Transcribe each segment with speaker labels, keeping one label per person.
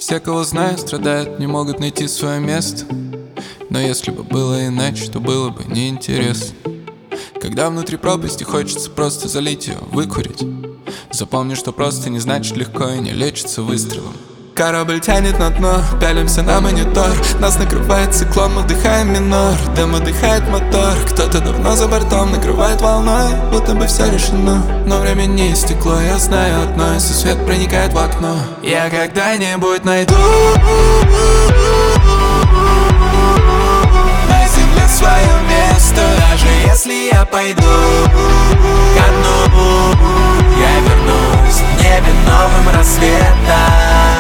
Speaker 1: Все, кого знаю, страдают, не могут найти свое место. Но если бы было иначе, то было бы неинтересно. Когда внутри пропасти хочется просто залить ее, выкурить. Запомни, что просто не значит легко и не лечится выстрелом. Корабль тянет на дно, пялимся на монитор. Нас накрывает циклон, мы вдыхаем минор. Дым выдыхает мотор, кто-то давно за бортом накрывает волной, будто бы все решено. Но время не истекло, я знаю одно, если свет проникает в окно. Я когда-нибудь найду на земле свое место. Даже если я пойду ко дну, я вернусь в небе новым рассветом.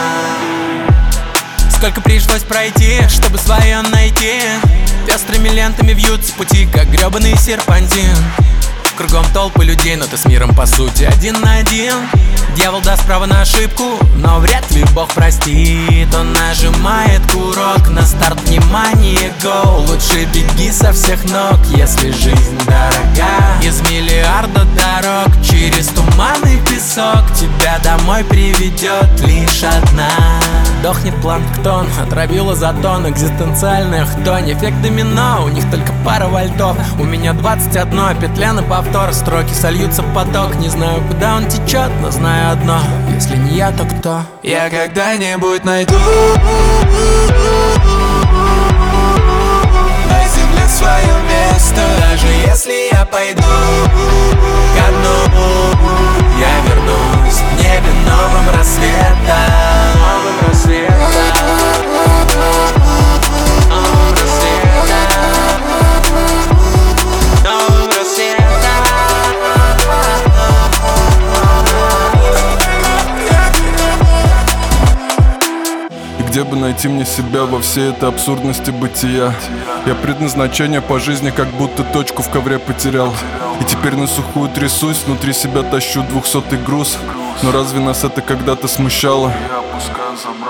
Speaker 2: Сколько пришлось пройти, чтобы свое найти. Пестрыми лентами вьются пути, как гребаный серпантин. Кругом толпы людей, но ты с миром по сути один на один. Дьявол даст право на ошибку, но вряд ли Бог простит. Он нажимает курок на старт, внимание, гоу. Лучше беги со всех ног, если жизнь дорога. Из миллиарда дорог через туманный песок тебя домой приведет лишь одна. Дохнет планктон, отравила затон, экзистенциальная хтонь. Эффект домино, у них только пара вольтов. У меня 21, петля на повтор. Строки сольются в поток, не знаю, куда он течет, но знаю одно: если не я, то кто?
Speaker 1: Я когда-нибудь найду на земле свое место. Даже если я пойду ко дну, я вернусь в небе новым рассветом.
Speaker 3: Где бы найти мне себя во всей этой абсурдности бытия? Я предназначение по жизни как будто точку в ковре потерял. И теперь на сухую трясусь, внутри себя тащу 200-й груз. Но разве нас это когда-то смущало? Я опускаю